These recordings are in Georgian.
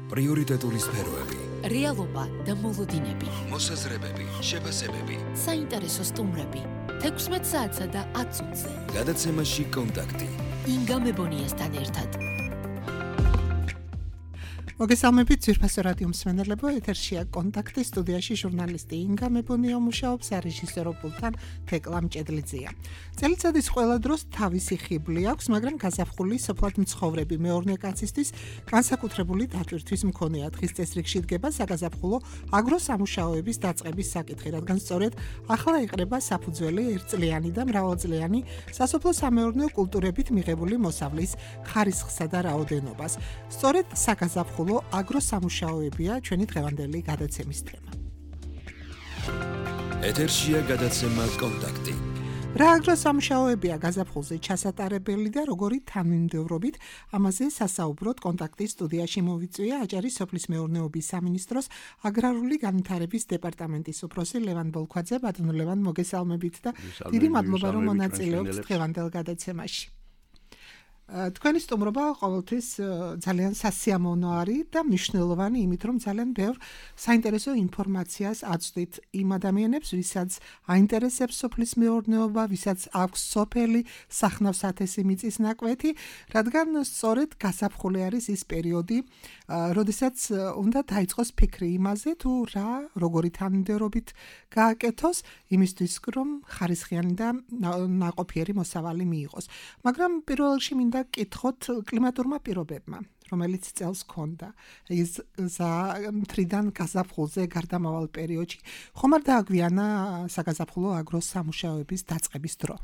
პრიორიტეტული სფეროები, რეალობა და მოლოდინები, მოსაზრებები, შეფასებები, საინტერესო სტუმრები, 16 საათსა და 10 წუთზე. გადაცემაში კონტაქტი. ინგა მებონიასთან ერთად. მოგესალმებით ძვირფასო რადიო მსმენელებო, ეთერშია კონტაქტი, სტუდიაში ჟურნალისტი ინგა მებონია მუშაობს, რეჟისორო პულტთან თეკლა მჭედლიძეა. წელიწადის ყველა დროს თავისი ხიბლი აქვს, მაგრამ გაზაფხული სოფლად მცხოვრები მეორნე კაცისთვის განსაკუთრებული დატვირთვის მქონეა. დღის წესრიგში დგება საგაზაფხულო აგროსამუშაოების დაწყების საკითხი, რადგან სწორედ ახლა იყრება საფუძველი ერთწლიანი და მრავალწლიანი სასოფლო-სამეურნეო კულტურებით მიღებული მოსავლის ხარისხსა და რაოდენობას. სწორედ საგაზაფხულო აგროსამუშაოებია ჩვენი დღევანდელი გადაცემის თემა. ეთერშია გადაცემა კონტაქტი. რა აგროსამუშაოებია გაზაფხულზე ჩასატარებელი და როგორი თანმიმდევრობით ამაზე სასაუბროთ კონტაქტის სტუდიაში მოვიწვია აჭარის სოფლის მეურნეობის სამინისტროს აგრარული განვითარების დეპარტამენტის უფროსი ლევან ბოლქვაძე. ბატონო ლევან, მოგესალმებით და დიდი მადლობა რომ მონაწილეობთ დღევანდელ გადაცემაში. თქვენი სტუმრობა ყოველთვის ძალიან სასიამოვნო არის და მნიშვნელოვანი იმით, რომ ძალიან ბევრ საინტერესო ინფორმაციას აწვდით იმ ადამიანებს, ვისაც აინტერესებს სოფლის მეურნეობა, ვისაც აქვს სოფელი, სახნავ-სათესი მიწის ნაკვეთი, რადგან სწორედ გაზაფხული არის ის პერიოდი, როდესაც უნდა დაიწყოს ფიქრი იმაზე, თუ რა როგორი თანმიმდევრობით გააკეთოს, იმისთვის, რომ ხარისხიანი და ნაყოფიერი მოსავალი მიიღოს. მაგრამ პირველ რიგში მინდა კითხოთ კლიმატურმა პირობებმა, რომელიც წელს ჰქონდა ის მტრიდან გაზაფხულზე გარდამავალ პერიოდში, ხომ არ დააგვიანა საგაზაფხულო აგროსამუშაოების დაწყების დრო?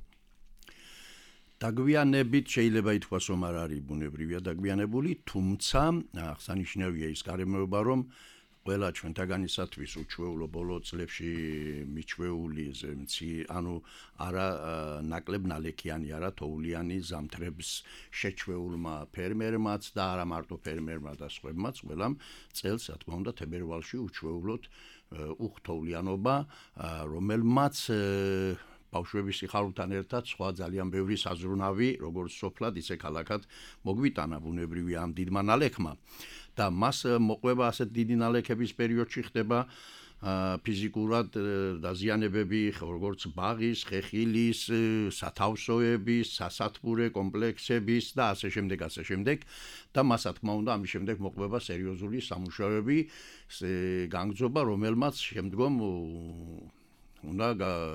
დაგვიანებით შეიძლება ითქვას, რომ არ არის ბუნებრივია დაგვიანებული, თუმცა აღსანიშნავია ის გარემოება, რომ ყველა ჩვენთაგანისათვის უჩვეულო ბოლო წლებში მიჩვეული ანუ არა ნაკლებ ნალექიანი, არა თოვლიანი ზამთრებს შეჩვეულმა ფერმერმაც და არა მარტო ფერმერმა და სხვებმაც, ყველამ წელს, რა თქმა უნდა, თებერვალში უჩვეულოდ უხთოვლიანობა, რომელმაც ბავშვების სიხარულთან ერთად სხვა ძალიან ბევრი საზრუნავი, როგორც სოფლად, ისე ქალაქად მოგვიტანა ბუნებრივია ამ დიდმა ნალექმა. და მას მოყვება ასეთ დიდი ნალექების პერიოდში ხდება ფიზიკურად დაზიანებები, როგორც ბაღის, ხეხილის, სათავსოების, სასათბურე კომპლექსების და ასე შემდეგ და მას რა თქმა უნდა ამის შემდეგ მოყვება სერიოზული სამუშაოები, განგრძობა, რომელმაც შემდგომ უნდა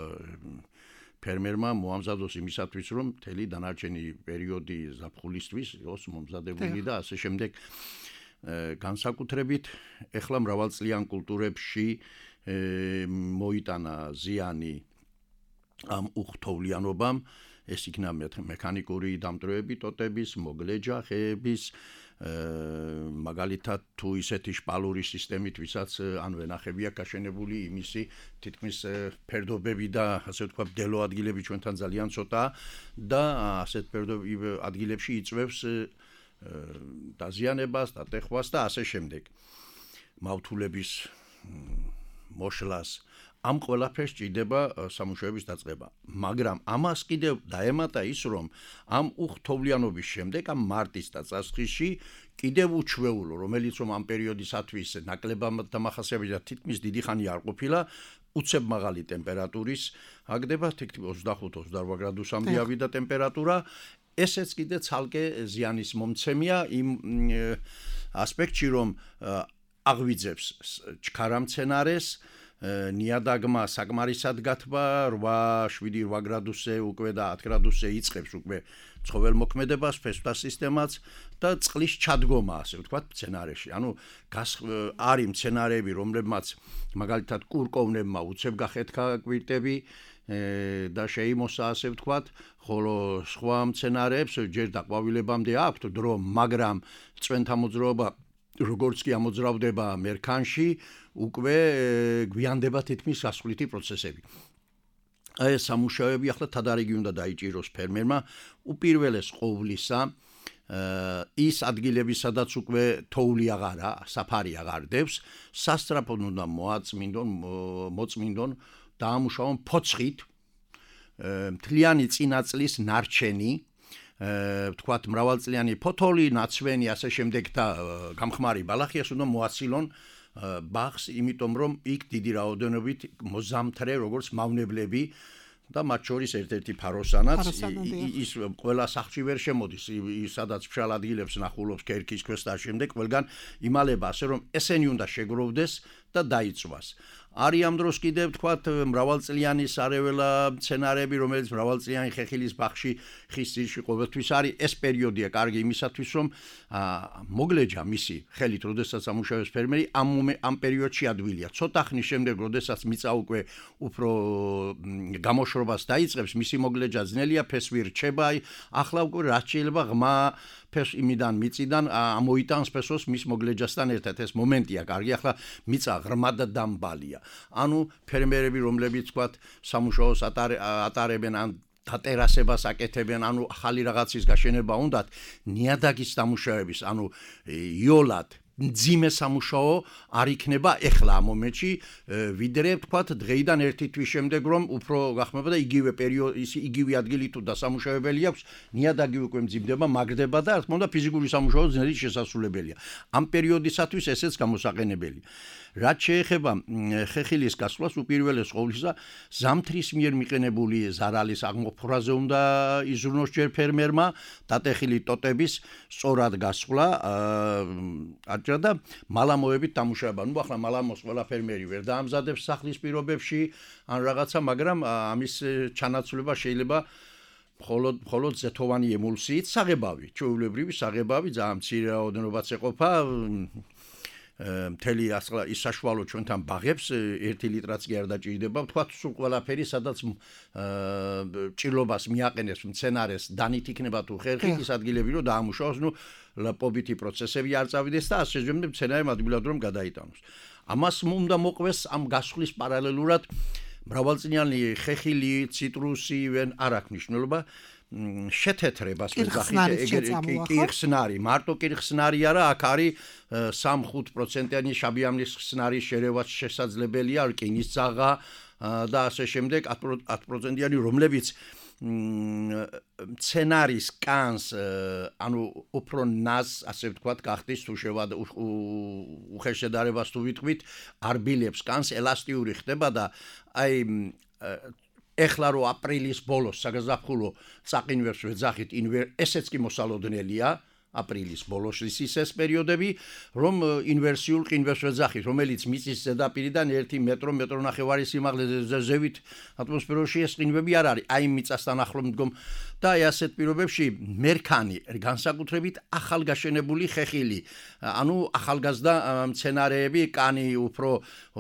ფერმერმა მოამზადოს იმისათვის, რომ მთელი დანარჩენი პერიოდი ზაფხულისთვის იყოს მომზადებული და ასე შემდეგ. განსაკუთრებით ეხლა მრავალწლიან კულტურებში მოიტანა ზიანი ამ უხთოვლიანობამ, ეს იქნა მექანიკური დამტვრევები ტოტების, მოგლეჯახეების, მაგალითად თუ ისეთი შპალური სისტემით, ვისაც ან ვენახებია გაშენებული იმისი თითქმის ფერდობები და ასე ვთქვათ ბდელო ადგილები ჩვენთან ძალიან ცოტაა და ასეთ ფერდობები ადგილებში იწვევს დაზიანებას, დატეხვას და ასე შემდეგ. მავთულების მოშლას ამ ყველაფერს ჭირდება სამუშაოების დაწყება. მაგრამ ამას კიდევ დაემატა ის, რომ ამ უხთოვლიანობის შემდეგ, ამ მარტის დასაწყისში კიდევ უჩვეულო, რომელიც რომ ამ პერიოდისათვის ნაკლებად დამახასიათებელია და თითქმის დიდი ხანი არ ყოფილა, უცებ მაღალი ტემპერატურის აგდება, თითქმის 25-28 გრადუსამდე ავიდა ტემპერატურა. ესეც კიდე ცალკე ზიანის მომცემია იმ ასპექტში, რომ აღვიძებს ჩქარამცენარეს, ნიადაგმა საკმარისად გათბა 8-7 გრადუსზე უკვე და 10 გრადუსზე იწყებს უკვე ცხოველმოქმედებას, ფესვთა სისტემაც და წყლის ჩადგომა, ასე ვთქვათ, მცენარეში. ანუ არის მცენარეები, რომლებმაც მაგალითად კურკოვნებმა უცებ გახეთქა კვირტები და შეიმოსა, ასე ვთქვათ, ხოლო სხვა მცენარეებს ჯერ დაყვავილებამდე აქვთ დრო, მაგრამ წვენთა მოძრაობა როგორც კი ამოძრავდება მერქანში, უკვე გვიანდება თითქმის გასვლითი პროცესები. ეს სამუშაოები ახლა თადარიგი უნდა დაიჭიროს ფერმერმა უპირველეს ყოვლისა ის ადგილები, სადაც უკვე თოვლი აღარა, საფარი აღარ დევს, სასწრაფოდ უნდა მოწმინდონ დაამუშავონ ფოცხით მთლიანი წინა წლის ნარჩენი თქვათ მრავალწლიანი ფოთოლი, ნაცვენი, ასე შემდეგ და გამხმარი ბალახიას უნდა მოაცილონ ბაღს, იმიტომ რომ იქ დიდი რაოდენობით მოზამთრე, როგორც მავნებლები და მათ შორის ერთ-ერთი ფაროსანაც ის ყველა სახლში ვერ შემოდის, სადაც მშრალ ადგილებს ნახულობს ქერქის ქვეშ და შემდეგ ყველგან იმალება, ასე რომ ესენი უნდა შეგროვდეს და დაიწვას. არის ამ დროს კიდევ თქვათ მრავალწლიანი სარეველა მცენარეები, რომელიც მრავალწლიანი ხეხილის ბაღში ხის ძირში ყოველთვის არის, ეს პერიოდია კარგი იმისათვის, რომ მოგლეჯა მისი ხელით, როდესაც ამუშავებს ფერმერი, ამ პერიოდში ადვილია. ცოტა ხნის შემდეგ, როდესაც მიწა უკვე უფრო გამოშრობას დაიწყებს, მისი მოგლეჯა ძნელია, ფესვი რჩება, ახლა უკვე რაც შეიძლება ღმა ფეს იმიდან მიწიდან ამოიტანს ფესოს მის მოგლეჯასთან ერთად. ეს მომენტია კარგი, ახლა მიწა ღრმა და დამბალია. ანუ ფერმერები, რომლებიც თქვათ სამუშაოს ატარებენ ან დატერასებას აკეთებენ, ანუ ახალი რაღაცის გაშენება უნდათ, ნიადაგის დამუშავების, ანუ იოლად მძიმე სამუშაო არ იქნება ეხლა ამ მომენტში, ვიდრე თქვათ დღეიდან ერთი თვის შემდეგ რომ უფრო გახმება და იგივე ადგილი თუ დასამუშავებელი აქვს, ნიადაგი უკვე მძიმდება, მაგრდება და რა თქმა უნდა ფიზიკური სამუშაო ძნელი შესასრულებელია. ამ პერიოდისათვის ესეც გამოსაყენებელი. რაც შეეხება ხეხილის გასვლას, უპირველეს ყოვლისა ზამთრის მიერ მიყენებული ზარალის აღმოფხვრაზე უნდა იზრუნოს ჯერ ფერმერმა დატეხილი ტოტების სწორად გასვლა და მალამოებით დამუშავება. ნუ ახლა მალამოს ყველა ფერმერი ვერ დაამზადებს სახლის პირობებში ან რაღაცა, მაგრამ ამის ჩანაცვლება შეიძლება მხოლოდ ზეთოვანი ემულსიით საღებავი, ჩვეულებრივი საღებავი, ძალიან მცირე რაოდენობაც ეყოფა. მთელი ის საშუალო ჩვენთან ბაღებს 1 ლიტრაც კი არ დაჭირდება. თქვათ სულ ყველაფერი, სადაც ჭირლობას მიაყენებს მცენარეს, დანით იქნება თუ ხერხით ის ადგილები რომ დაამუშავოს, ნუ ლაპობითი პროცესები არ წავიდეს და ასე შემდეგ მცენარემ ადვილად რომ გადაიტანოს. ამას უნდა მოყვეს ამ გასვლის პარალელურად მრავალწლიანი ხეხილი, ციტრუსი, არ აქვს მნიშვნელობა. შეთეთრებას კირხსნარი, მარტო კირხსნარი არა, აქ არის 3-5%-იანი შაბიამლის ხსნარის შერევაც შესაძლებელია, რკინის ძაღა და ასე შემდეგ 10%-იანი, რომლებიც მცენარის კანს, ანუ უფრო ნაზ, ასე ვთქვათ, გახდის თუ უხეშედარებას თუ ვიტყვით, არბილებს კანს, ელასტიური ხდება და აი ეხლა რო აპრილის ბოლოს საგაზაფხულო წაყინვებს ვეძახით, ესეც კი მოსალოდნელია. აპრილის ბოლოს ის პერიოდები, რომ ინვერსიულ ყინვებს ვეძახით, რომელიც მიწის ზედაპირიდან 1 მეტრო, მეტრო ნახევარი სიმაღლეზე ზევით ატმოსფეროში ეს ყინვები არ არის. აი მიწასთან ახლო მდგომ და აი ასეთ პირობებში მერქანი, განსაკუთრებით ახალგაშენებული ხეხილი, ანუ ახალგაზრდა მცენარეები, კანი უფრო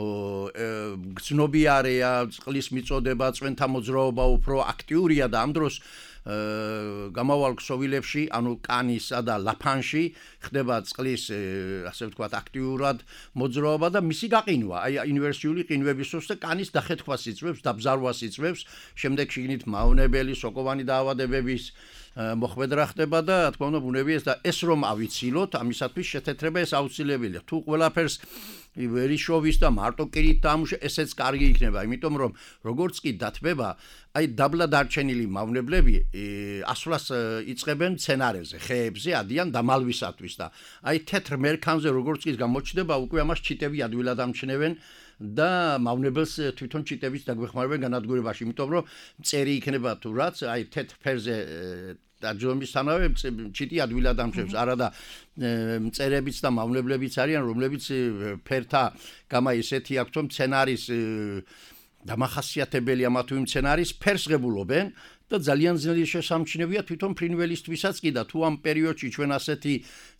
გრძნობიარეა, წყლის მიწოდება, წვენთა მოძრაობა უფრო აქტიურია და ამ დროს გამავალ ქსოვილებში, ანუ კანისა და ლაფანში ხდება წყლის, ასე ვთქვათ, აქტიურად მოძრაობა და მისი გაყინვა. აი ინვერსიული ყინვების დროს და კანის დახეთქვას იწვევს, დაბზარვას იწვევს, შემდეგ შიგნით მავნებელი, სოკოვანი დაავადებების მოხვედრა ხდება და რა თქმა უნდა ბუნებია და ეს რომ ავიცილოთ, ამისათვის შეთეთრება ეს აუცილებელია. თუ ყველაფერს ვერიშოვის და მარტო კირით დამუშავება, ესეც კარგი იქნება, იმიტომ რომ როგორც კი დათბება, აი დაბლა დარჩენილი მავნებლები ასვლას იწყებენ მცენარეზე, ხეებზე, ადიან დამალვისათვის და აი თეთრ მერქანზე როგორც კი გამოჩნდება, უკვე ამას ჩიტები ადვილად ამჩნევენ და მავნებელს თვითონ ჩიტების დაგვეხმარებენ განადგურებაში, იმიტომ რომ მწერი იქნება თუ რაც, აი თეთრ ფერზე დაჯდომისთანავე ჩიტი ადვილად ამჩნევს, არა და მწერებიც და მავნებლებიც არიან, რომლებიც ფერთა გამა ისეთი აქვთ, რომ მცენარის დამახასიათებელია მათ თუ მცენარის ფერს ღებულობენ და ძალიან ძნელი შესამჩნევია თვითონ ფრინველისთვისაც კი და თუ ამ პერიოდში ჩვენ ასეთი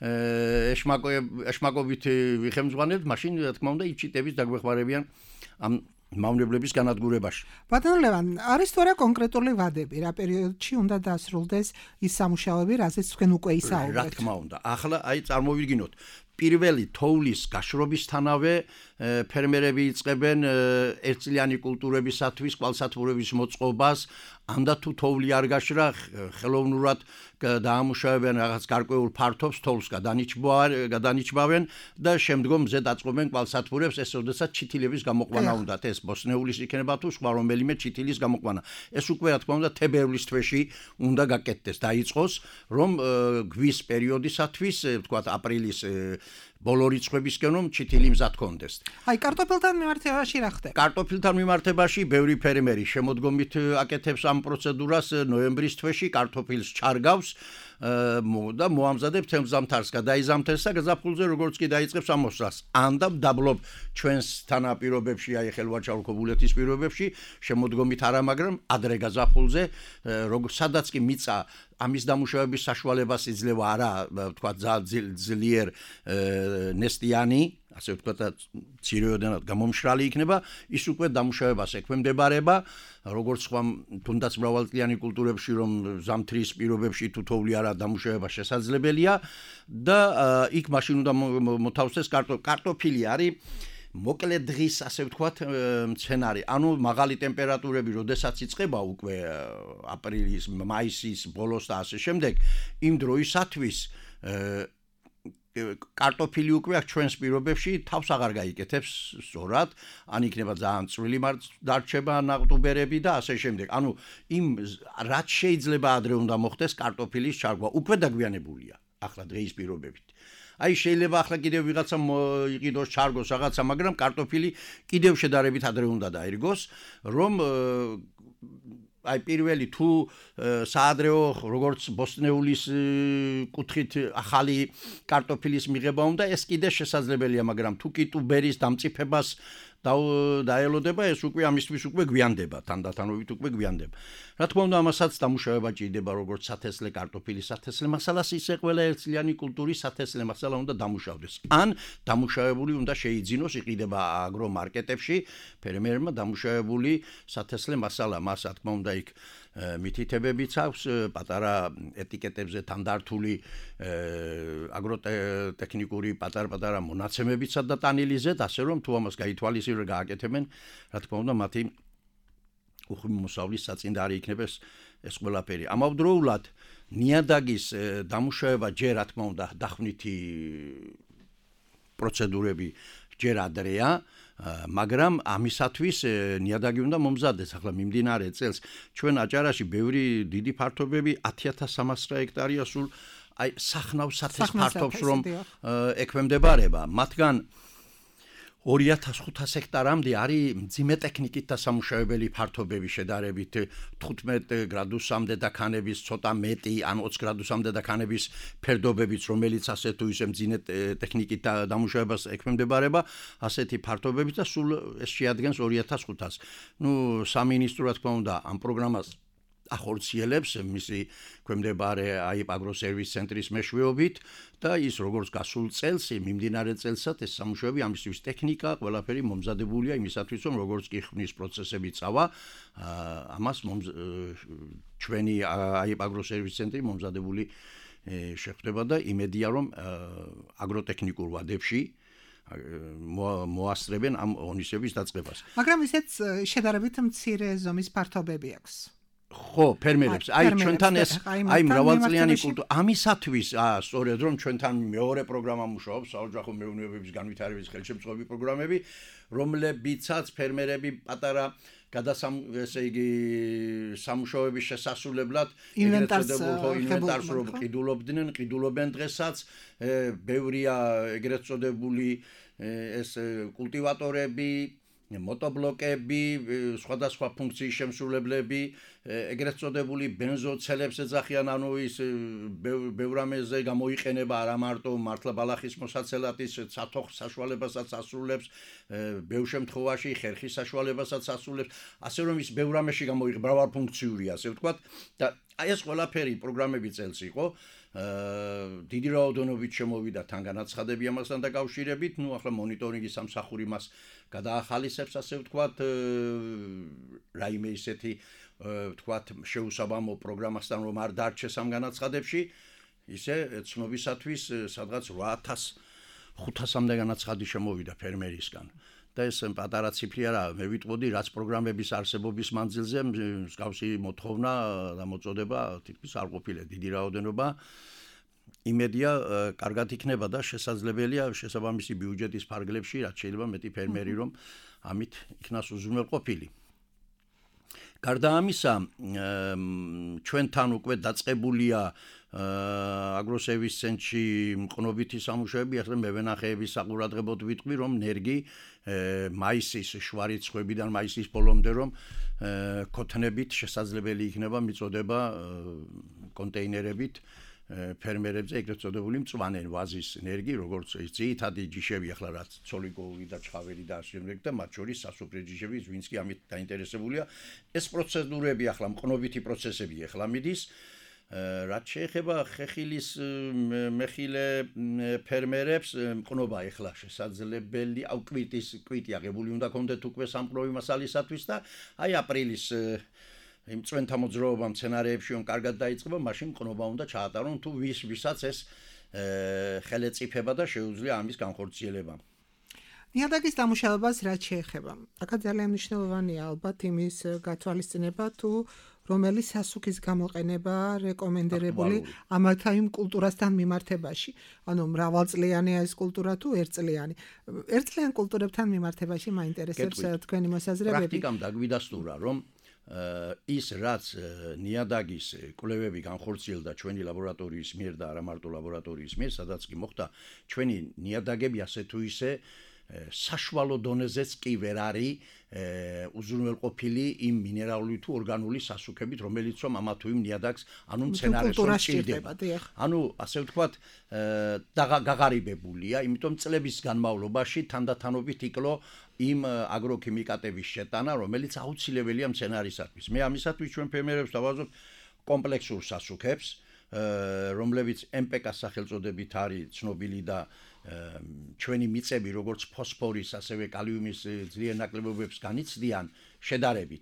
ეშმაკობით ვიხემძღვანებთ, მაშინ რა თქმა უნდა ჩიტების დაგვეხმარებიან ამ მავნებლების განადგურებაში. ბატონო ლევან, არის თუ არა კონკრეტული ვადები, რა პერიოდში უნდა დასრულდეს ის სამუშაოები, რაზეც თქვენ უკვე ისაუბრეთ? რა თქმა უნდა. ახლა აი წარმოვიდგინოთ, პირველი თოვლის გაშრობისთანავე ფერმერები იწყებენ ერთწლიანი კულტურებისათვის კვალსათბურების მოწყობას, ამდა თუ თოვლი არ გაშრა, ხელოვნურად დაამუშავებენ რაღაც გარკვეულ ფართობს, თოვლს გადანიჭბავენ და შემდგომ მზე დაწყობენ კვალსათბურებს, ეს ოდესაც ჩითილების გამოყვანა უნდათ, ეს ბოსნეულის იქნება თუ სხვა რომელიმე ჩითილის გამოყვანა. ეს უკვე რა თქმა უნდა თებერვლის თვეში უნდა გაკეთდეს, დაიწყოს, რომ გვის პერიოდისათვის, ვთქვათ, აპრილის ბოლო რიცხვებისკენ რომ ჩითილი მზად კონდეს. აი, კარტოფილთან მიმართებაში რა ხდება? კარტოფილთან მიმართებაში ბევრი ფერმერი შემოდგომით აკეთებს ამ პროცედურას ნოემბრის თვეში კარტოფილს ჩარგავს და მოამზადებს თემზამთარს, გადაიზამთრებს და გაზაფხულზე როგორც კი დაიწყებს ამოსვლას. ანდა დაბლობ ჩვენს თანაპირობებში, აი ხელვაჩაურქო ბულეთის პირობებში შემოდგომით არა, მაგრამ ადრე გაზაფხულზე, სადაც კი მიწა ამის დამუშავების საშუალებას იძლევა არა, ვთქვათ, ძლიერ ნესტიანი, ასე ვთქვათ, ცირეოდენად გამომშრალი იქნება, ის უკვე დამუშავებას ექვემდებარება, როგორც სხვა თუნდაც მრავალწლიანი კულტურებში, რომ ზამთრის პირობებში თუ თოვლი არა დამუშავება შესაძლებელია და იქ მაშინ უნდა მოთავსდეს კარტოფილი არის მოკლე დღის, ასე ვთქვათ, მცენარე. ანუ მაღალი ტემპერატურები, როდესაც იწყება უკვე აპრილის, მაისის ბოლოს და ასე შემდეგ, იმ დროისათვის კარტოფილი უკვე ჩვენს პირობებში თავს აღარ გაიკეთებს სწორად, ან იქნება ძალიან წვრილი დარჩება ნაყტუბერები და ასე შემდეგ. ანუ იმ რაც შეიძლება ადრე უნდა მოხდეს კარტოფილის ჩარგვა, უკვე დაგვიანებულია ახლა დღეის პირობებით. აი შეიძლება ახლა კიდევ ვიღაცა იყიდოს ჩარგოს რაღაცა, მაგრამ კარტოფილი კიდევ შედარებით ადრე უნდა დაირგოს, რომ აი პირველი თუ საადრეო როგორც ბოსნეულის კუთხით ახალი კარტოფილის მიღება უნდა, ეს კიდე შესაძლებელია, მაგრამ თუ კი ტუბერის დამწიფებას დაელოდება, ეს უკვე ამისთვის უკვე გვიანდება, თანდათანობით უკვე გვიანდება. რა თქმა უნდა, ამასაც დამუშავება ჭირდება, როგორც სათესლე კარტოფილის სათესლე მასალას, ისე ყველა ერთწლიანი კულტურის სათესლე მასალა უნდა დამუშავდეს. ან დამუშავებული უნდა შეიძინოს, იყიდება აგრომარკეტებში ფერმერმა დამუშავებული სათესლე მასალა, მას რა თქმა უნდა იქ მითითებებიც აქვს, პატარა ეტიკეტებზე თანდართული აგროტექნიკური პატარ-პატარა მონაცემებიცად და ტანილიზეთ, ასე რომ თუ ამას გაითვალისწინებენ, გააკეთებენ, რა თქმა უნდა, მათი უხმომოსავლის საწინდარი იქნება ეს ყველაფერი. ამავდროულად ნიადაგის დამუშავება ჯერ რა თქმა უნდა დახვნითი პროცედურები ჯერ ადრეა, მაგრამ ამისათვის ნიადაგი უნდა მომზადდეს. ახლა მიმდინარე წელს ჩვენ აჭარაში ბევრი დიდი ფართობები 10300 ჰექტარია სულ აი სახნავ სათეს ფართობს რომ ექვემდებარება. მათგან 2500 ჰექტარამდე არის მძიმე ტექნიკით დასამუშავებელი ფართობები შედარებით 15 გრადუსამდე დაქანების ცოტა მეტი ან 20 გრადუსამდე დაქანების ფერდობებიც, რომელიც ასე თუ ისე მძიმე ტექნიკით დამუშავებას ექვემდებარება, ასეთი ფართობებით და სულ ეს შეადგენს 2500-ს. ნუ სამინისტრო რა თქმა უნდა ამ პროგრამას ახორციელებს მისი ქვემდებარე აიპ აგროსერვის ცენტრის მეშვეობით და ის როგორც გასულ წელს, მიმდინარე წელსაც ეს სამუშაოები ამისთვის ტექნიკა, ყველაფერი მომზადებულია იმისათვის, რომ როგორც კი ხმის პროცესები წავა, ამას ჩვენი აიპ აგროსერვის ცენტრი მომზადებული შეხვდება და იმედია, რომ აგროტექნიკურ ვადებში მოასწრებენ ამ ღონისძიების დაწყებას. მაგრამ ისეც შედარებით მცირე ზომის ფართობები აქვს. ხო, ფერმერებს, აი ჩვენთან ეს აი მრავალწლიანი კულტურა ამისათვის, სწორედ რომ ჩვენთან მეორე პროგრამა მუშაობს, საოჯახო მეურნეობების განვითარების ხელშემწყობი პროგრამები, რომლებიცაც ფერმერები პატარა ესე იგი სამუშაოების შესასრულებლად ინვენტარს რომ ყიდულობენ დღესაც, ბევრია ეგრეთ წოდებული ეს კულტივატორები, მოტობლოკები, სხვადასხვა ფუნქციის შემსრულებლები, ეგრეთ წოდებული ბენზოცელებს ეძახიან, ანუ ის ბევრამეზე გამოიყენება არა მარტო მართლა ბალახის მოსაცელად, ის სათოხ საშუალებასაც ასრულებს, ბევრ შემთხვევაში ხერხის საშუალებასაც ასრულებს, ასე რომ ის ბევრამეში გამოიყენება, მრავალფუნქციურია, ასე ვთქვათ, და აი ეს ყველაფერი პროგრამები წელს იყო. დიდი რაოდენობით შემოვიდა თან განაცხადები ამასთან დაკავშირებით, ნუ ახლა მონიტორინგის სამსახური მას გადაახალისებს, ასე ვთქვათ, რაიმე ისეთი ვთქვათ შეუსაბამო პროგრამასთან რომ არ დარჩეს ამ განაცხადებში, ისე ცნობისათვის სადღაც 500-მდე განაცხადი შემოვიდა ფერმერისგან. და ეს პატარა ციფრი არა, მე ვიტყოდი, რაც პროგრამების არსებობის მანძილზე მსგავსი მოთხოვნა და მოწოდება თითქმის არ ყოფილა დიდი რაოდენობა. იმედია, კარგად იქნება და შესაძლებელია შესაბამისი ბიუჯეტის ფარგლებში, რაც შეიძლება მეტი ფერმერი რომ ამით იქნას უზრუნველყოფილი. გარდა ამისა, ჩვენთან უკვე დაწყებულია აგროსერვის ცენტრში მყნობითი სამუშაოები, ახლა მევენახეების საყურადღებოდ ვიტყვი, რომ ნერგი მაისის შვარიცხვებიდან მაისის ბოლომდე რომ ქოთნებით შესაძლებელი იქნება მიწოდება კონტეინერებით ფერმერებზე ეგრეთ წოდებული მწვანე ვაზის ნერგი, როგორც ძირითადი ჯიშები ახლა რაც ცოლიკოვი და ჩხავერი და შემდეგ და მათ შორის სასოფლო ჯიშები, ვინც კი ამით დაინტერესებულია. ეს პროცედურები ახლა მყნობითი პროცესები ახლა მიდის. რაც შეეხება ხეხილის მეხილე ფერმერებს, მყნობა ახლა შესაძლებელი კვიტი აღებული უნდა კონდეთ უკვე სამყნოვი მასალისათვის და აი აპრილის იმ წვენთა მოძრაობა მცენარეებში რომ კარგად დაიწყება, მაშინ მყნობა უნდა ჩაატარონ თუ ვისაც ეს ხელეწიფება და შეუძლია ამის განხორციელება. ნიადაგის დამუშავებას რაც შეეხება, აქაც ძალიან მნიშვნელოვანია ალბათ იმის გათვალისწინება თუ რომელი სასუქის გამოყენება რეკომენდირებული ამათა იმ კულტურასთან მიმართებაში. ანუ მრავალწლიანია ეს კულტურა თუ ერთწლიანი. ერთწლიან კულტურებთან მიმართებაში მაინტერესებს თქვენი მოსაზრებები. პრაქტიკამ დაგვიდასტურა რომ ის რაც ნიადაგის კვლევები განხორციელდა ჩვენი ლაბორატორიის მიერ და არა მარტო ლაბორატორიის მიერ, სადაც კი მოხდა ჩვენი ნიადაგები ასე თუ ისე საშუალო დონეზეც კი ვერ არის უზრუნველყოფილი იმ მინერალური თუ ორგანული სასუქებით, რომელიც რომ ამა თუ იმ ნიადაგს, ანუ მცენარეს სჭირდება. ანუ ასე ვთქვათ, გაღარიბებულია, იმიტომ წლების განმავლობაში თანდათანობით იკლო იმ აგროქიმიკატების შეტანა, რომელიც აუცილებელია მცენარისათვის. მე ამისათვის ჩვენ ფერმერებს დავაზობ კომპლექსურ სასუქებს, რომლებიც MPK-s სახელწოდებით არის ცნობილი და ჩვენი მიწები როგორც ფოსფორის, ასევე კალიუმის ძლიერ ნაკლებობებს განიცდიან შედარებით.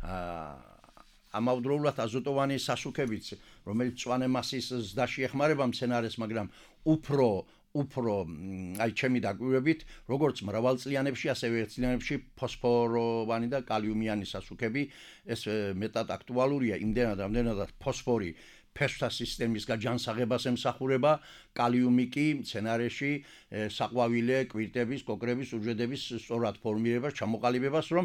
ამავდროულად აზოტოვანი სასუქებიც, რომელიც მწვანე მასის ზდაში ეხმარება მცენარეს, მაგრამ უფრო აი ჩემი დაკვირვებით, როგორც მრავალწლიანებში, ასევე ერთწლიანებში ფოსფოროვანი და კალიუმიანი სასუქები, ეს მეტად აქტუალურია, იმდენად, რამდენადაც ფოსფორი ფესვთა სისტემის გაჯანსაღებას ემსახურება, კალიუმი კი მცენარეში საყვავილე, კვირტების, კოკრების, უჯრედების სწორად ფორმირებას, ჩამოყალიბებას, რომ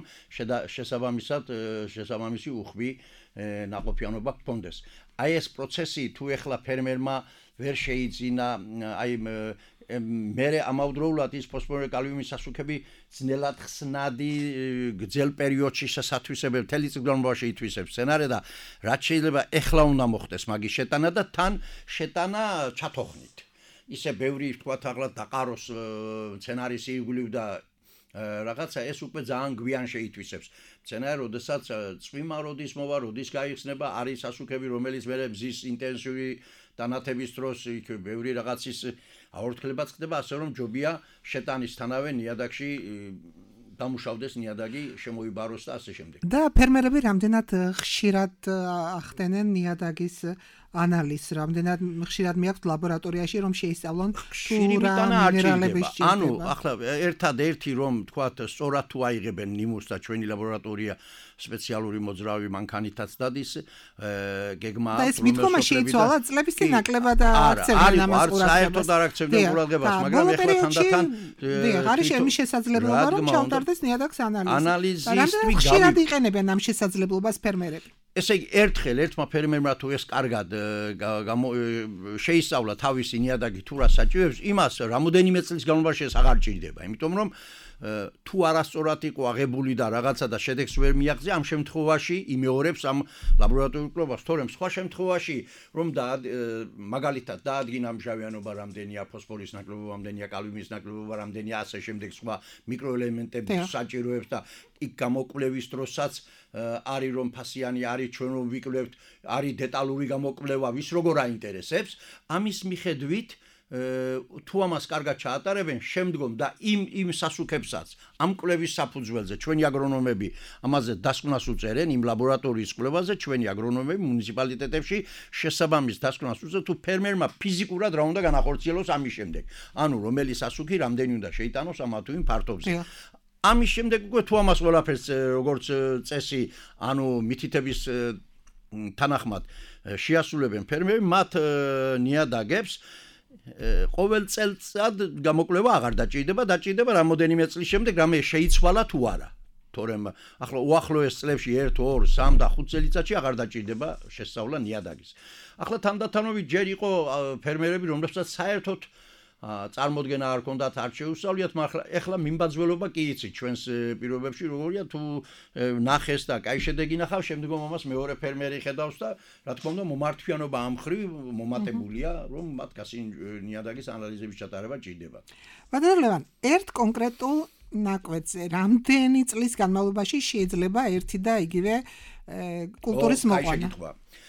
შესაბამისი უხვი ნაყოფიანობა გქონდეს. აი ეს პროცესი თუ ეხლა ფერმერმა ვერ შეიძინა, აი მე ამავდროულად ის ფოსფორი კალიუმის სასუქები ძნელად ხსნადი გრძელ პერიოდში შესათვისებელ მთელი წლის განმავლობაში ითვისებს მცენარე და რაც შეიძლება ეხლა უნდა მოხდეს მაგის შეტანა და თან შეტანა ჩათოხნით. ისე ბევრი თქვათ ახლა დაყაროს მცენარის ირგვლივ და რაღაცა ეს უკვე ძალიან გვიან შეითვისებს. მცენარე, როდესაც წვიმა როდის მოვა, როდის გაიხსნება, არის სასუქები, რომელიც მე მზის ინტენსიური დანათების დროს იქ ბევრი რაღაცის აორთქლებაც ხდება, ასე რომ ჯობია შეტანისთანავე ნიადაგში დამუშავდეს ნიადაგი, შემოიბაროს და ასე შემდეგ. და ფერმერები რამდენად ხშირად ახდენენ ნიადაგის ანალიზს, რამდენად ხშირად მიაქვთ ლაბორატორიაში რომ შეისწავლონ თუ რა მინერალები სჭირდება. ანუ ახლა ერთადერთი რომ თქვათ სწორად თუ აიღებენ ნიმუშს და ჩვენი ლაბორატორია სპეციალური მოძრავი მანქანითაც დადის, გეგმა აქვს. და ეს მithoma შეიცვალა წლების წინ ნაკლებად აქცევდნენ ამას ყურადღებას. საერთოდ არ აქცევდნენ ყურადღებას, მაგრამ ეხლა თანდათან არის შემის შესაძლებლობა რომ ჩავტარდეს ნიადაგის ანალიზი. რამდენად ხშირად იყენებენ ამ შესაძლებლობას ფერმერები? ესე იგი ერთმა ფერმერმა თუ ეს კარგად შეისწავლა თავისი ნიადაგი თუ რა საჭიროებს, იმას რამოდენიმე წლის განმავლობაში ეს აღარ ჭირდება, იმიტომ რომ თუ არასწორად იყო აღებული და რაღაცა და შედეგს ვერ მიაღწია, ამ შემთხვევაში იმეორებს ამ ლაბორატორიულ კვლევას, თორემ სხვა შემთხვევაში რომ მაგალითად დაადგინა მჟავიანობა რამდენია, ფოსფორის ნაკლებობა რამდენია, კალიუმის ნაკლებობა რამდენია, ასე შემდეგ სხვა მიკროელემენტების საჭიროებს და იქ გამოკვლევის დროსაც არის რომ ფასიანი არის, ჩვენ რომ ვიკვლევთ, არის დეტალური გამოკვლევა, ვის როგორ აინტერესებს, ამის მიხედვით თუ ამას კარგად ჩაატარებენ, შემდგომ და იმ სასუქებსაც ამ კვლევის საფუძველზე ჩვენი აგრონომები ამაზე დასკვნას უწერენ იმ ლაბორატორიის კვლევაზე, ჩვენი აგრონომები მუნიციპალიტეტებში შესაბამის დასკვნას უწევენ თუ ფერმერმა ფიზიკურად რა უნდა განახორციელოს ამის შემდეგ. ანუ რომელი სასუქი რამდენი უნდა შეიტანოს ამა თუ იმ ფართობზე. ამის შემდეგ უკვე თუ ამას ყველაფერს როგორც წესი, ანუ მითითების თანახმად შეასრულებენ ფერმერები, მათ ნიადაგებს ყოველ წელწად გამოკვლევა აღარ დაჭირდება რამოდენიმე წლის შემდეგ რამე შეიცვალა თუ არა. თორემ ახლა უახლოეს წლებში 1, 2, 3 და 5 წელიწადში აღარ დაჭირდება შესწავლა ნიადაგის. ახლა თანდათანობით ჯერ იყო ფერმერები, რომლებსაც საერთოდ წარმოდგენა არ ქონდათ, არ შეუსწავლიათ, მაგრამ ეხლა მიმბაძველობა კი იცით ჩვენს პირობებში როგორია, თუ ნახეს და კაი შედეგი ნახავ, შემდგომ ამას მეორე ფერმერი ხედავს და რა თქმა უნდა მომართვიანობა ამ ხრივ მომატებულია, რომ მათ გასი ნიადაგის ანალიზების ჩატარება ჭირდება. ბატონო ლევან, ერთ კონკრეტულ ნაკვეთზე რამდენი წლის განმავლობაში შეიძლება ერთი და იგივე კულტურის მოყვანა?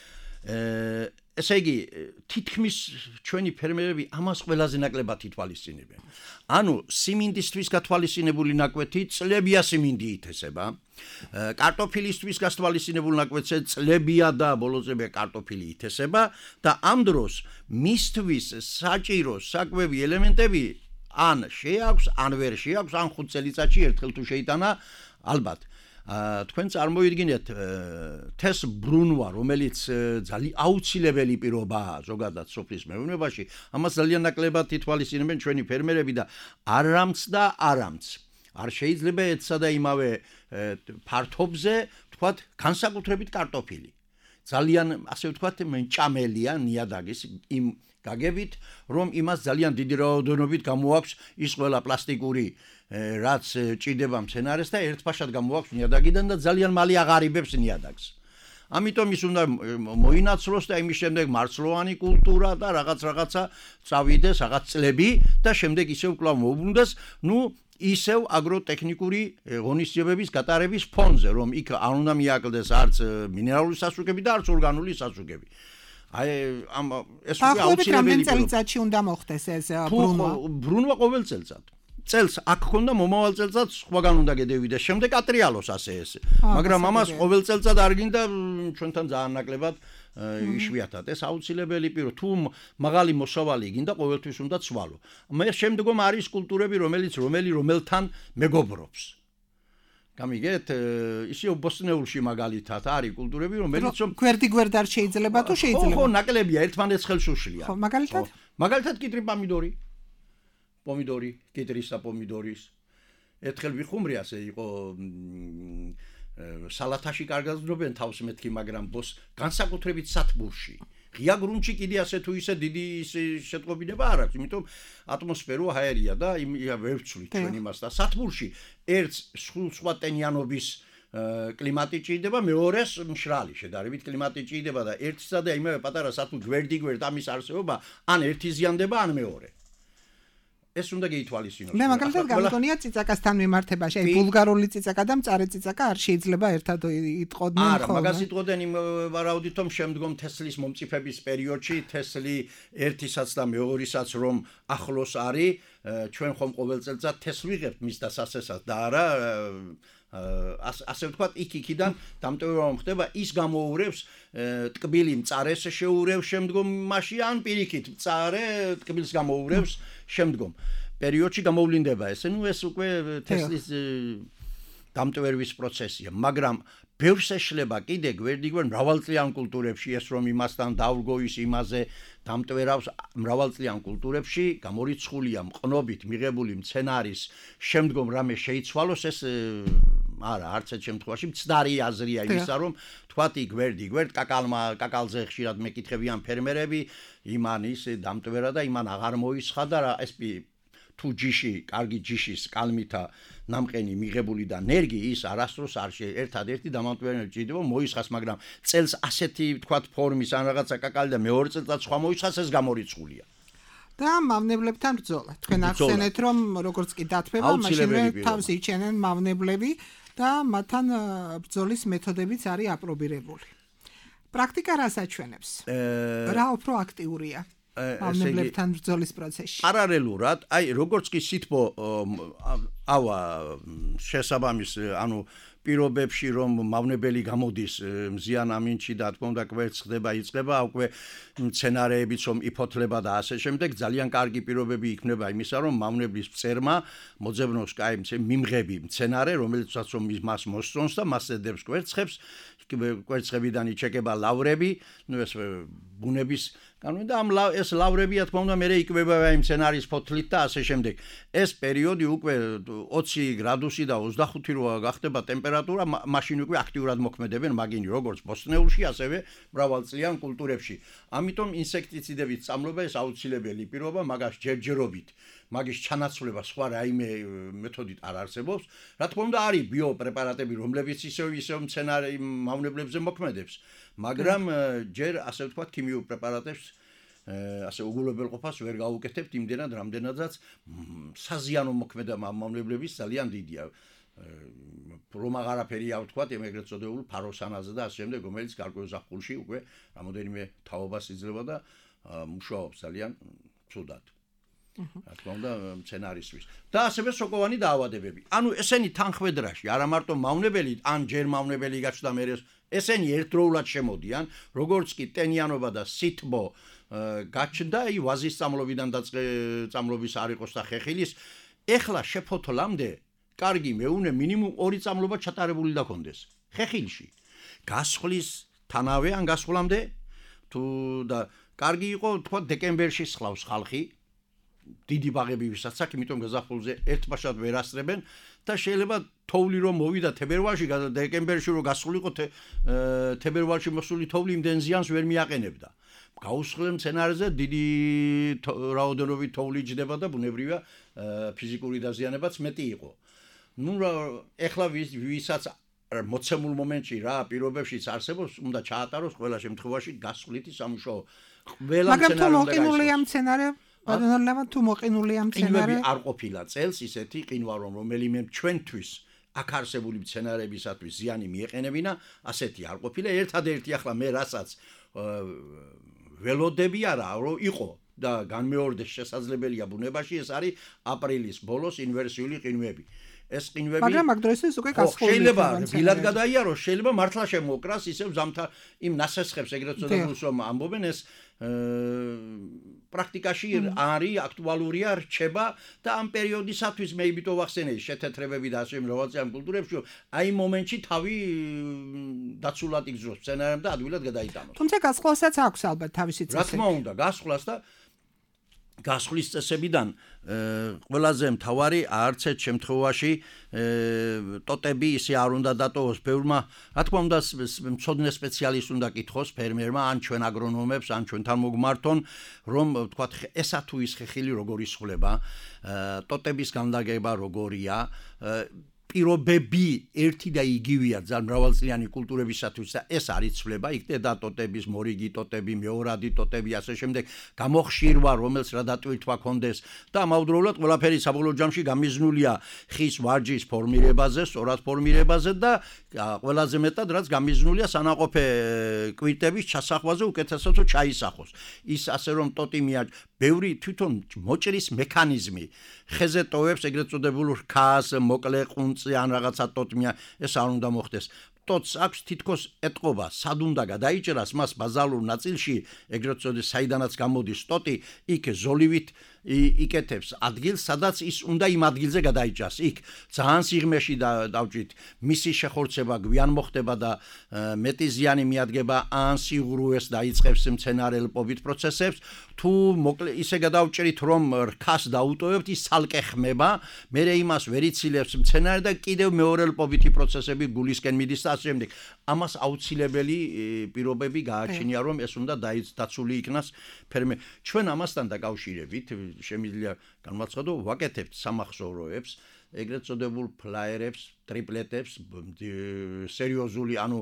ესე იგი, თითქმის ჩვენი ფერმერები ამას ყველაზე ნაკლებად ითვალისწინებენ. ანუ სიმინდისთვის გათვალისწინებული ნაკვეთი წლებია სიმინდი ითესება, კარტოფილისთვის გათვალისწინებული ნაკვეთზე წლებია და ბოლოზე კარტოფილი ითესება და ამ დროს მისთვის საჭირო საკვები ელემენტები ან შეაქვს, ან ვერ შეაქვს, ან 5 წელიწადში ერთხელ თუ შეიტანა, ალბათ. თქვენ წარმოიდგინეთ თეს ბრუნვა, რომელიც ძალიან აუცილებელი პირობაა ზოგადად სოფლის მეურნეობაში, ამას ძალიან ნაკლებად ითვალისწინებენ ჩვენი ფერმერები და არამც და არამც. არ შეიძლება ერთსა და იმავე ფართობზე, თქვათ, განსაკუთრებით კარტოფილი. ძალიან, ასე ვთქვათ, მჭამელია ნიადაგის იმ გაგებით, რომ იმას ძალიან დიდი რაოდენობით გამოაქვს ის ყველა პლასტიკური რაც ჭირდება მცენარეს და ერთფაშად გამოაქვს ნიადაგიდან და ძალიან მალე აღარიბებს ნიადაგს. ამიტომ ის უნდა მოინაცვლოს და იმის შემდეგ მარცვლოვანი კულტურა და რაღაცა წავიდეს რაღაც წლები და შემდეგ ისევ კვლავ მოუბრუნდეს, ისევ აგროტექნიკური ღონისძიებების გატარების ფონზე, რომ იქ არ უნდა მიაკლდეს არც მინერალური სასუქები და არც ორგანული სასუქები. ეს უკვე აუცილებელი წელიწადში უნდა მოხდეს ეს ბრუნვა. ბრუნვა ყოველ წელიწად. წელს აქ ქონდა მომავალ წელსაც სხვაგან უნდა გედევიდეს, შემდეგ ატრიალოს ასე ეს. მაგრამ ამას ყოველ წელსაც არ გინდა ჩვენთან ძალიან ნაკლებად იშვიათად. ეს აუცილებელი პირო, თუ მაღალი მოსავალი გინდა ყოველთვის უნდა ცვალო. მე შემდგომ არის კულტურები, რომელთან მეგობრობს. გამიგეთ, ისე ბოსნეულში მაგალითად არის კულტურები, რომელიც გვერდ არ შეიძლება თუ შეიძლება. ხო, ნაკლებია, ერთმანეთს ხელს უშლიან. ხო, მაგალითად? მაგალითად კიტრი პომიდორი, კიტრის და პომიდორის. ერთხელ ვიხუმრე ასე იყო სალათაში კარგად ზრობენ თავს მეთქი, მაგრამ განსაკუთრებით სათბურში. ღია გრუნტში კიდე ასე თუ ისე დიდი შეტყობინება არ აქვს, იმიტომ ატმოსფერო ჰაერია და ვერ ვცვლით ჩვენ იმას და სათბურში ერთს სხვა ტენიანობის კლიმატი ჭირდება, მეორეს მშრალი შედარებით კლიმატი ჭირდება და ერთსა და იმავე პატარა სათბურში გვერდ ამის არსებობა ან ერთი ზიანდება, ან მეორე. ეს უნდა გეითვალისწინოს. მე მაგალითად გამგონია ციცაკასთან მიმართებაში, აი ბულგარული ციცაკა და მწარე ციცაკა არ შეიძლება ერთად იტყოდნენ ხო? არა, მაგას იტყოდნენ იმ ვარაუდით, რომ შემდგომ თესლის მომწიფების პერიოდში თესლი ერთისაც და მეორისაც რომ ახლოს არის, ჩვენ ხომ ყოველ წელიწად თესლს ვიღებთ მის დასასესად და არა ასე ვთქვათ, იქიდან დამტვერვა ხდება, ის გამოურევს ტკბილი მწარეს შეურევს შემდგომ მასში ან პირიქით მწარე ტკბილს გამოურევს შემდგომ პერიოდში გამოვლინდება ეს. ეს უკვე თესლის დამტვერვის პროცესია, მაგრამ ბევრს ეშლება კიდე გვერდიგვერდ მრავალწლიან კულტურებში, ეს რომ იმასთან დავრგოვის იმაზე დამტვერავს მრავალწლიან კულტურებში გამორიცხულია მყნობით მიღებული მცენარის შემდგომ რამე შეიცვალოს, ეს არა, არც ერთ შემთხვევაში მცდარი აზრია იმისა, რომ თქვათ გვერდ კაკალზე ხშირად მეკითხებიან ფერმერები, იმან ის დამტვერა და იმან აღარ მოისხა და ეს თუ კარგი ჯიშის კალმითა ნამყენი მიღებული და ნერგი ის არასდროს არ ერთადერთი დამამტვერებელი ჭირდება მოისხას, მაგრამ წელს ასეთი თქვათ ფორმის ან რაღაცა კაკალი და მეორე წელსაც სხვა მოისხას, ეს გამორიცხულია. და მავნებლებთან ბრძოლა. თქვენ ახსენეთ, რომ როგორც კი დათმება, მაშინვე თავს იჩენენ მავნებლები და მათთან ბრძოლის მეთოდებიც არის აპრობირებული. პრაქტიკა რას აჩვენებს? რა უფრო აქტიურია? მავნებლებთან ბრძოლის პროცესში. პარალელურად, აი როგორც კი სითბო ავა შესაბამის, ანუ პირობებში რომ მავნებელი გამოდის მზიან ამინჩი და თქმა უნდა კვერცხს ხდება, იწყება უკვე მცენარეებიც რომ იფოთლება და ასე შემდეგ, ძალიან კარგი პირობები იქნება იმისა, რომ მავნებლის მწერმა მოძებნოს კაი მიმღები მცენარე, რომელიცაც რომ მას მოსწონს და მას ედებს კვერცხებს, კვერცხებიდან იჩეკება ლავრები, ნუ ეს ბუნების კანონი და ეს ლავრებია თქმა უნდა მერე იკვებება იმ მცენარის ფოთლით და ასე შემდეგ. ეს პერიოდი უკვე 20 გრადუსი და 25 როა გახდება ტემპერატურა, მაშინ უკვე აქტიურად მოქმედებენ მაგინი როგორც ბოსტნეულში, ასევე მრავალწლიან კულტურებში. ამიტომ ინსექტიციდების წამლობა ეს აუცილებელი პირობა, მაგას ჯერჯერობით მაგის ჩანაცვლება სხვა რაიმე მეთოდით არ არსებობს. რა თქმა უნდა არის ბიოპრეპარატები, რომლებიც ისევ მცენარე მავნებლებზე მოქმედებს, მაგრამ ჯერ ასე ვთქვათ ქიმიურ პრეპარატებს ასე უგულებელყოფას ვერ გაუკეთებთ იმდენად, რამდენადაც საზიანო მოქმედება მავნებლების ძალიან დიდია. რომ აღარაფერია ვთქვათ, ეგრეთ წოდებულ ფაროსანაზე და ასე შემდეგ, რომელიც გარკვეულ ზაფხულში უკვე რამოდენიმე თაობას იძლევა და მუშაობს ძალიან ცუდად. რა თქმა უნდა მცენარისთვის და ასევე სოკოვანი დაავადებები. ანუ ესენი თანხმედრაში არა მარტო მავნებელი, ან ჯერ მავნებელი გაჩნდა მერე ესენი ერთდროულად შემოდიან, როგორც კი ტენიანობა და სითბო გაჩნდა, ვაზის წამლობიდან წამლობის არ იყოს და ხეხილის, ეხლა შეფოთლამდე კარგი მეუნე მინიმუმ 2 წამლობა ჩატარებული დაქონდეს. ხეხილში გასხლის თანავე ან გასხლამდე თუ და კარგი იყო თქვა დეკემბერში სხლავს ხალხი დიდი ბაღები ვისაც აქვს, იმიტომ გაზაფხულზე ერთბაშად ვერ ასწრებენ და შეიძლება თოვლი რომ მოვიდა თებერვალში, დეკემბერში რომ გასულიყო თებერვალში მოსული თოვლი იმდენ ზიანს ვერ მიაყენებდა. გაუსხლე მცენარეზე დიდი რაოდენობით თოვლი ჯდება და ბუნებრივია ფიზიკური დაზიანებაც მეტი იყო. ნუ ეხლა ვისაც მოცემულ მომენტში რა პირობებშიც არსებობს, უნდა ჩაატაროს ყველა შემთხვევაში გასხლითი სამუშაო. მაგრამ თუ მოყინულია მცენარე ბატონო თუ მოყინულია მცენარე არ ყოფილა წელს ისეთი ყინვარო რომელიმე ჩვენთვის აქ არსებული მცენარებისათვის ზიანი მიეყენებინა, ასეთი არ ყოფილა. ერთადერთი ახლა მე რასაც ველოდები არა რომ იყო და განმეორდეს შესაძლებელია ბუნებაში, ეს არის აპრილის ბოლოს ინვერსიული ყინვები. ეს ყინვები მაგრამ აქ დროისთვის უკვე გასხლული შეიძლება ვილად გადაიაროს, შეიძლება მართლა შემოუკრას ისევ ზამთარ იმ ნასესხებს ეგრეთ წოდებულს რომ ამბობენ, ეს პრაქტიკაში არის აქტუალურია, რჩება და ამ პერიოდისათვის მე იმიტომ ვახსენე შეთეთრებები და ასე მრავალწლიან კულტურებში, აი მომენტში თავი დაცულად იგზნოს მცენარემ და ადვილად გადაიტანოს. თუმცა გასხლასაც აქვს ალბათ თავისი წესები. რა თქმა უნდა, გასხლას და გასხლის წესებიდან ყველაზე მთავარი არც ერთ შემთხვევაში ტოტები ისე არ უნდა დატოვოს ბევრმა, რა თქმა უნდა მცოდნე სპეციალისტს უნდა კითხოს ფერმერმა, ან ჩვენ აგრონომებს, ან ჩვენთან მოგმართონ, რომ ვთქვათ ესა თუ ის ხეხილი როგორ ისხლება, ტოტების განლაგება როგორია, პირობები ერთი და იგივეა ძალიან მრავალწლიანი კულტურებისათვის და ეს არის ცვლება, იქ და ტოტების, მორიგი ტოტები, მეორადი ტოტები, ასე შემდეგ გამოხშირვა, რომელს რა დატვირთვა კონდეს და ამავდროულად ყველაფერი საბოლოო ჯამში გამიზნულია ხის ვარჯის ფორმირებაზე, სწორად ფორმირებაზე და ყველაზე მეტად რაც გამიზნულია სანაყოფე კვირტების ჩასახვაზე, უკეთესად თუ ჩაისახოს. ის ასე რომ ტოტი ბევრი თვითონ მოჭრის მექანიზმი ხეზე ტოვებს ეგრეთ წოდებულ რქას, მოკლე ყუნწი ან რაღაცა ტოტმია, ეს არ უნდა მოხდეს. ტოტს აქვს თითქოს ეტყობა, სად უნდა გადაიჭრას მას ბაზალურ ნაწილში, ეგრეთ წოდეს საიდანაც გამოდის ტოტი, იქ ზოლივით იკეთებს ადგილს, სადაც ის უნდა იმ ადგილზე გადაიჭრას. იქ ძალიან სიღრმეში დავჭით, მისი შეხორცება გვიან მოხდება და მეტი ზიანი მიადგება ან სიღრუეს დაიწყებს მცენარელობით პროცესებს. თუ მოკლე ისე გადავჭრით, რომ რქას დაუტოვებთ, ის ცალკე ხმება, მერე იმას ვერ იცილებს მცენარე და კიდევ მეორელპობითი პროცესები გულისკენ მიდის და ასე შემდეგ. ამას აუცილებელი პირობები გააჩნია, რომ ეს უნდა დაცული იქნას ფერმე. ჩვენ ამასთან დაკავშირებით შემიძლია განვაცხადო, ვაკეთებთ სამახსოვროებს, ეგრეთ წოდებულ ფლაიერებს, ტრიპლეტებს, სერიოზული, ანუ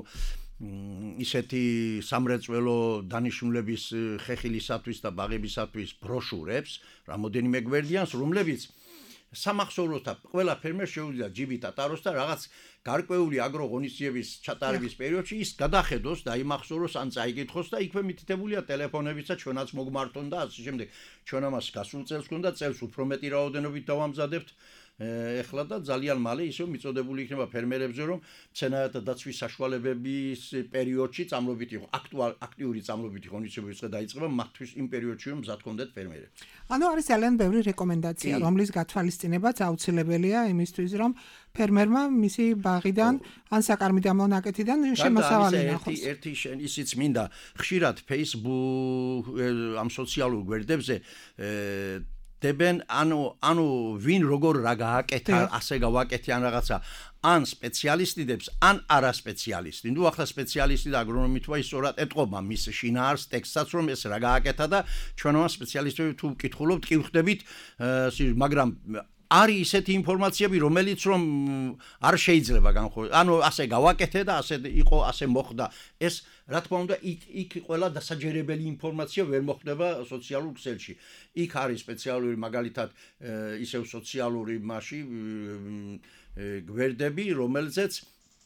ისეთი სამრეწველო დანიშნულების ხეხილისათვის და ბაღებისათვის ბროშურებს, რამოდენიმე გვერდიანს, რომლებიც სამახსოვროს და ყველა ფერმერს შეუძლია ჯიბით ატაროს და რაღაც გარკვეული აგროღონისძიების ჩატარების პერიოდში ის გადახედოს და იმახსოვროს ან წაიკითხოს და იქვე მითითებულია ტელეფონებიც და ჩვენაც მოგმართონ და ასე შემდეგ. ჩვენ ამას გასულ წელს გვქონდა წელს უფრო მეტი რაოდენობით დავამზადებთ. ეხლა და ძალიან მალე ისევ მიწოდებული იქნება ფერმერებზე რომ მცენარეთა დაცვის საშუალებების პერიოდში წამლობით იყო აქტიური წამლობითი ღონისძიებების დღე დაიწყება მათთვის იმ პერიოდში რომ მზად ჰქონდეთ ფერმერებს. ანუ არის ძალიან ბევრი რეკომენდაცია, რომლის გათვალისწინებაც აუცილებელია იმისთვის რომ ფერმერმა მისი ბაღიდან ან საკარმიდამო ნაკეთიდან შემოსავალი ნახოს. ერთი ისიც მინდა ხშირად Facebook ამ სოციალურ გვერდებზე დებენ ანუ ვინ როგორ რა გააკეთა ასე გავაკეთე ან რაღაცა ან სპეციალისტებს ან არასპეციალისტი. ნუ ახლა სპეციალისტი და აგრონომი თუ აი სწორად ეტყობა მის შინაარს ტექსტსაც რომ ეს რა გააკეთა და ჩვენ ამ სპეციალისტები თუ ვკითხულობთ კი ვხდებით მაგრამ არის ისეთი ინფორმაციები რომელიც რომ არ შეიძლება განხორციელდეს. ანუ ასე გავაკეთე და ასე იყო, ასე მოხდა. ეს რა თქმა უნდა იქ ყველა დასაჯერებელი ინფორმაცია ვერ მოხდება სოციალურ ქსელში. იქ არის სპეციალური მაგალითად ისევ სოციალური მასში გვერდები, რომელზეც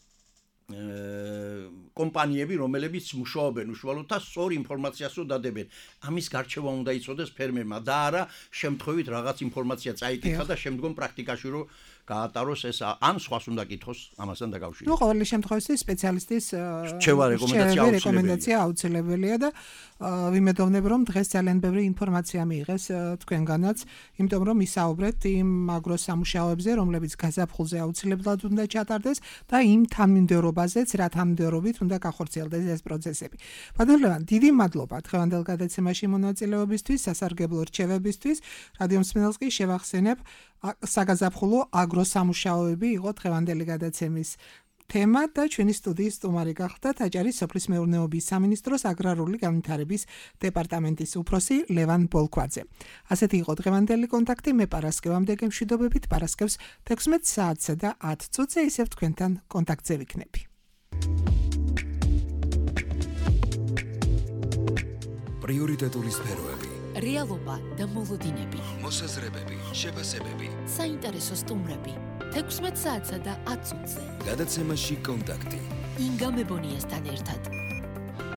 კომპანიები, რომლებიც მუშაობენ უშუალოდ და სწორ ინფორმაციას დადებენ. ამის გარჩევა უნდა იცოდეს ფერმერმა და არა შემთხვევით რაღაც ინფორმაცია წაიკითხა და შემდგომ პრაქტიკაში რომ გაატაროს ეს ან სხვას უნდა კითხოს ამასთან დაკავშირებით. ნუ ყოველი შემთხვევაში სპეციალისტის რეკომენდაცია აუცილებელია და ვიმედოვნებ რომ დღეს ძალიან ბევრი ინფორმაცია მიიღეს თქვენგანაც, იმიტომ რომ ისაუბრეთ იმ აგროსამუშაოებზე, რომლებიც გაზაფხულზე აუცილებლად უნდა ჩატარდეს და იმ თანმიმდევრობაზეც, რა თანმიმდევრობით უნდა გახორციელდეს ეს პროცესები. ბატონო ლევან, დიდი მადლობა დღევანდელ გადაცემაში მონაწილეობისთვის, სასარგებლო რჩევებისთვის. რადიო მსმენელს კი შევახსენებ საგაზაფხულო აგროსამუშაოები იყო დღევანდელი გადაცემის თემა და ჩვენი სტუდიის სტუმარი გახდათ აჭარის სოფლის მეურნეობის სამინისტროს აგრარული განვითარების დეპარტამენტის უფროსი ლევან ბოლქვაძე. ასეთი იყო დღევანდელი კონტაქტი. მე პარასკევამდე გემშვიდობებით, პარასკევს 16 საათსა და 10 წუთზე ისევ თქვენთან კონტაქტზე ვიქნები. პრიორიტეტული სფეროები, რეალობა და მოლოდინები, მოსაზრებები, შეფასებები, საინტერესო სტუმრები 16 საათსა და 10 წუთზე. გადაცემაში კონტაქტი. ინგა მებონიასთან ერთად.